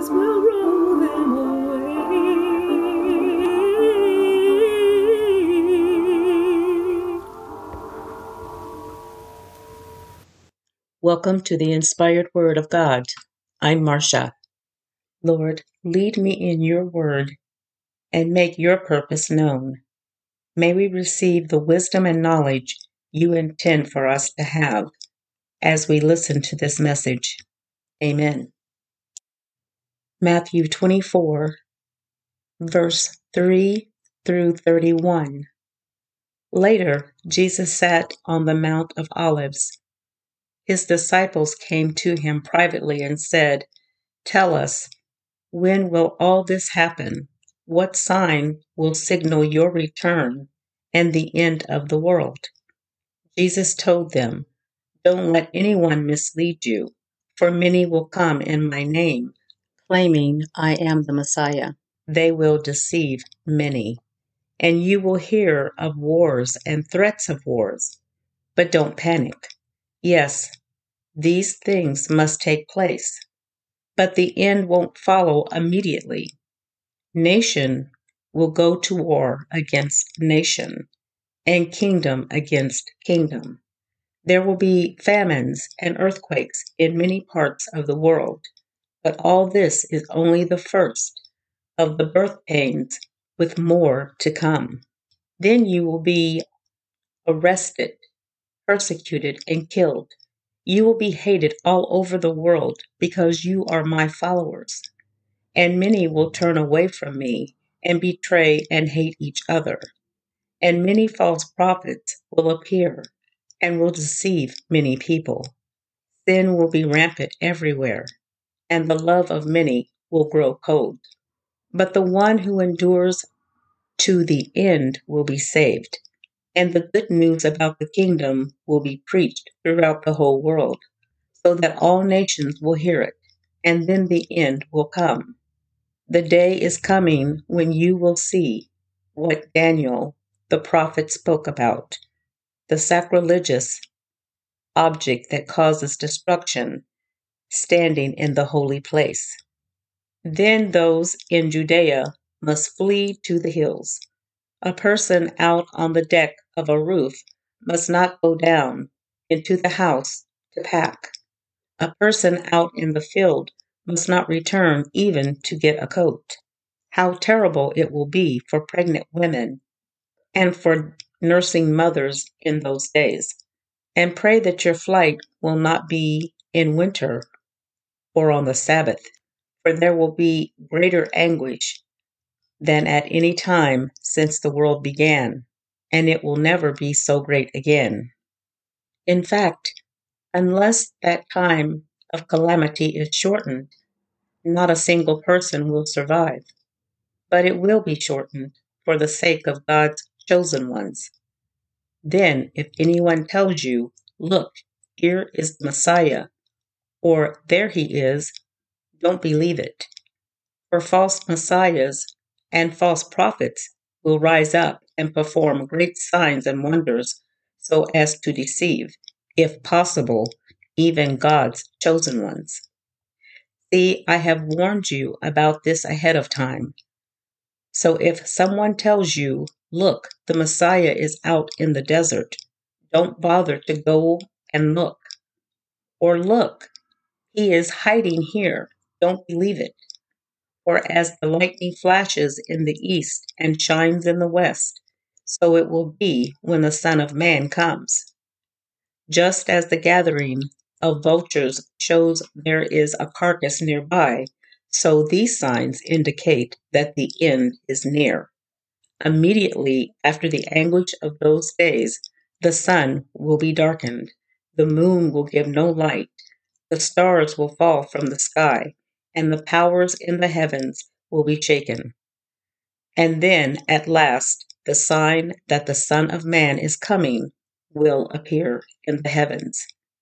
clouds will roll them away. Welcome to the Inspired Word of God. I'm Marcia. Lord, lead me in your word and make your purpose known. May we receive the wisdom and knowledge you intend for us to have as we listen to this message. Amen. Matthew 24, verse 3 through 31. Later, Jesus sat on the Mount of Olives. His disciples came to him privately and said, "Tell us, when will all this happen? What sign will signal your return and the end of the world?" Jesus told them, "Don't let anyone mislead you, for many will come in my name, claiming I am the Messiah. They will deceive many, and you will hear of wars and threats of wars. But don't panic. Yes, these things must take place, but the end won't follow immediately. Nation will go to war against nation, and kingdom against kingdom. There will be famines and earthquakes in many parts of the world, but all this is only the first of the birth pains, with more to come. Then you will be arrested, persecuted, and killed. You will be hated all over the world because you are my followers. And many will turn away from me and betray and hate each other. And many false prophets will appear and will deceive many people. Sin will be rampant everywhere, and the love of many will grow cold. But the one who endures to the end will be saved. And the good news about the kingdom will be preached throughout the whole world, so that all nations will hear it, and then the end will come. The day is coming when you will see what Daniel the prophet spoke about, the sacrilegious object that causes destruction standing in the holy place. Then those in Judea must flee to the hills. A person out on the deck of a roof must not go down into the house to pack. A person out in the field must not return even to get a coat. How terrible it will be for pregnant women and for nursing mothers in those days. And pray that your flight will not be in winter or on the Sabbath, for there will be greater anguish than at any time since the world began, and it will never be so great again. In fact, unless that time of calamity is shortened, not a single person will survive. But it will be shortened for the sake of God's chosen ones. Then, if anyone tells you, "Look, here is the Messiah," or "There he is," don't believe it. For false messiahs and false prophets will rise up and perform great signs and wonders so as to deceive, if possible, even God's chosen ones. See, I have warned you about this ahead of time. So if someone tells you, "Look, the Messiah is out in the desert," don't bother to go and look. Or, "Look, he is hiding here," don't believe it. For as the lightning flashes in the east and shines in the west, so it will be when the Son of Man comes. Just as the gathering of vultures shows there is a carcass nearby, so these signs indicate that the end is near. Immediately after the anguish of those days, the sun will be darkened, the moon will give no light, the stars will fall from the sky, and the powers in the heavens will be shaken. And then, at last, the sign that the Son of Man is coming will appear in the heavens.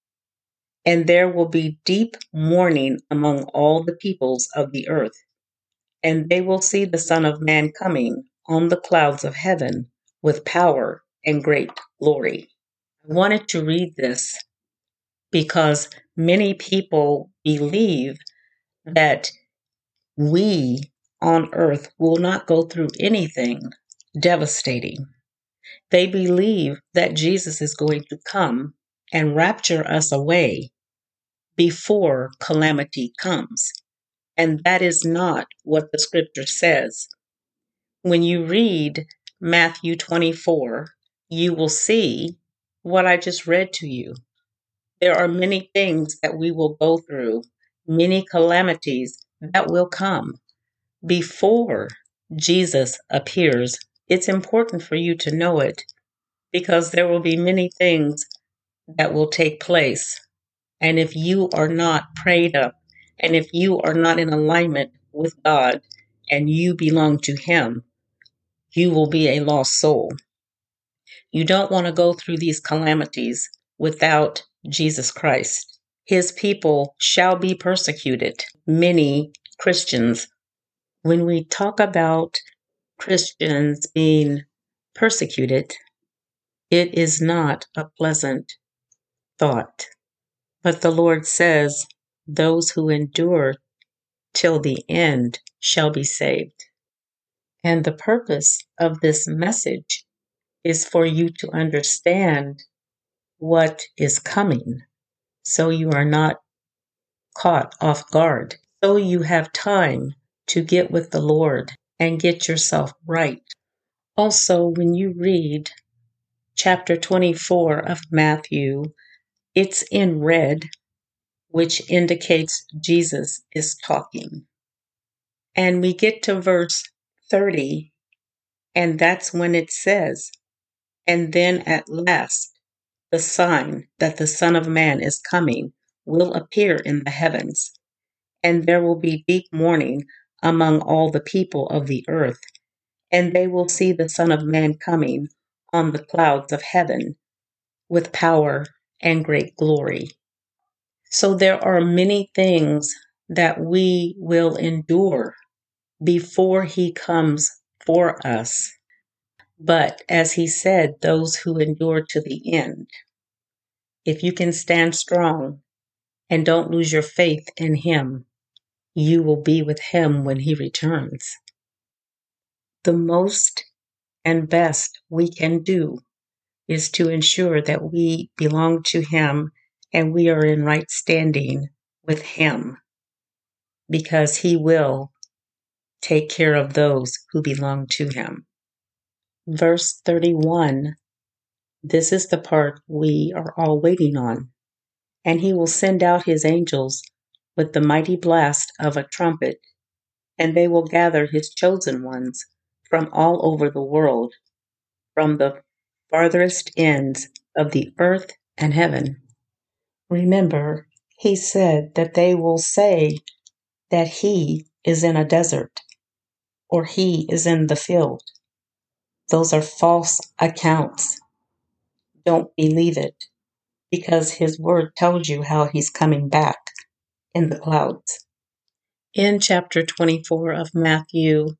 And there will be deep mourning among all the peoples of the earth, and they will see the Son of Man coming on the clouds of heaven with power and great glory. I wanted to read this because many people believe that we on earth will not go through anything devastating. They believe that Jesus is going to come and rapture us away before calamity comes. And that is not what the scripture says. When you read Matthew 24, you will see what I just read to you. There are many things that we will go through, many calamities that will come before Jesus appears. It's important for you to know it because there will be many things that will take place. And if you are not prayed up, and if you are not in alignment with God and you belong to Him, you will be a lost soul. You don't want to go through these calamities without Jesus Christ. His people shall be persecuted. Many Christians, when we talk about Christians being persecuted, it is not a pleasant thought. But the Lord says, those who endure till the end shall be saved. And the purpose of this message is for you to understand what is coming so you are not caught off guard. So you have time to get with the Lord and get yourself right. Also, when you read chapter 24 of Matthew, it's in red, which indicates Jesus is talking. And we get to verse 30, and that's when it says, "And then at last, the sign that the Son of Man is coming will appear in the heavens, and there will be deep mourning among all the people of the earth, and they will see the Son of Man coming on the clouds of heaven with power and great glory." So there are many things that we will endure before He comes for us. But as He said, those who endure to the end, if you can stand strong and don't lose your faith in Him, you will be with Him when He returns. The most and best we can do is to ensure that we belong to Him and we are in right standing with Him, because He will take care of those who belong to Him. Verse 31, this is the part we are all waiting on. "And He will send out His angels with the mighty blast of a trumpet, and they will gather His chosen ones from all over the world, from the farthest ends of the earth and heaven." Remember, He said that they will say that He is in a desert or He is in the field. Those are false accounts. Don't believe it, because His word tells you how He's coming back in the clouds. In chapter 24 of Matthew,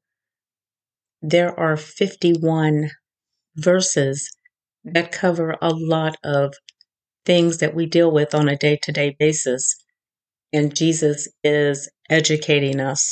there are 51 verses that cover a lot of things that we deal with on a day-to-day basis. And Jesus is educating us,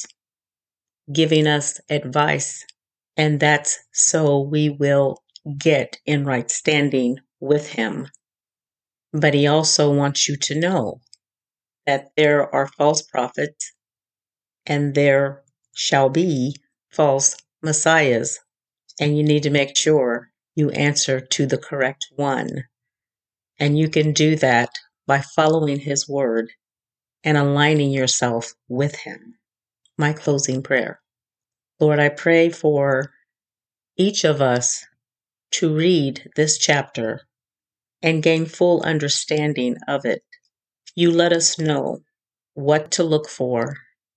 giving us advice, and that's so we will get in right standing with Him. But He also wants you to know that there are false prophets and there shall be false messiahs, and you need to make sure you answer to the correct one. And you can do that by following His word and aligning yourself with Him. My closing prayer. Lord, I pray for each of us to read this chapter and gain full understanding of it. You let us know what to look for,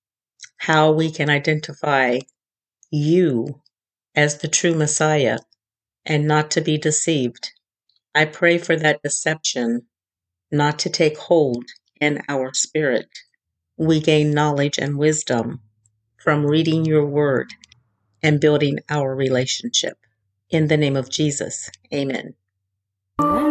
how we can identify You as the true Messiah and not to be deceived. I pray for that deception not to take hold in our spirit. We gain knowledge and wisdom from reading Your word and building our relationship. In the name of Jesus, amen.